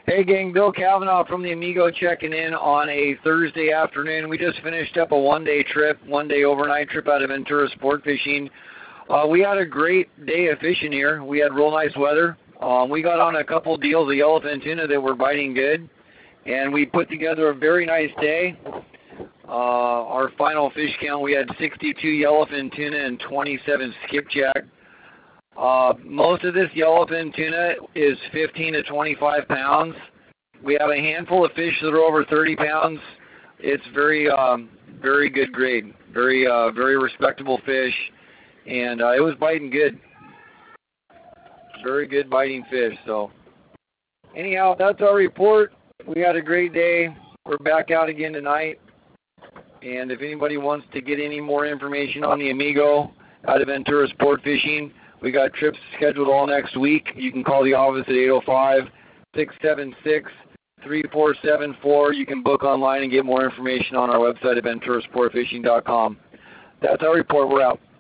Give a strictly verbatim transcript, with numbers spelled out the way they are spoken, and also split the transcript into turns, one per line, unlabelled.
Hey gang, Bill Cavanaugh from the Amigo checking in on a Thursday afternoon. We just finished up a one-day trip, one-day overnight trip out of Ventura Sport Fishing. Uh, we had a great day of fishing here. We had real nice weather. Um, we got on a couple deals of yellowfin tuna that were biting good, and we put together a very nice day. Uh, our final fish count, we had sixty-two yellowfin tuna and twenty-seven skipjack. Uh, most of this yellowfin tuna is fifteen to twenty-five pounds. We have a handful of fish that are over thirty pounds. It's very, um, very good grade, very, uh, very respectable fish, and uh, it was biting good. Very good biting fish. So, anyhow, that's our report. We had a great day. We're back out again tonight, and if anybody wants to get any more information on the Amigo out of Ventura Sport Fishing, we got trips scheduled all next week. You can call the office at eight oh five, six seven six, three four seven four. You can book online and get more information on our website at ventura sport fishing dot com. That's our report. We're out.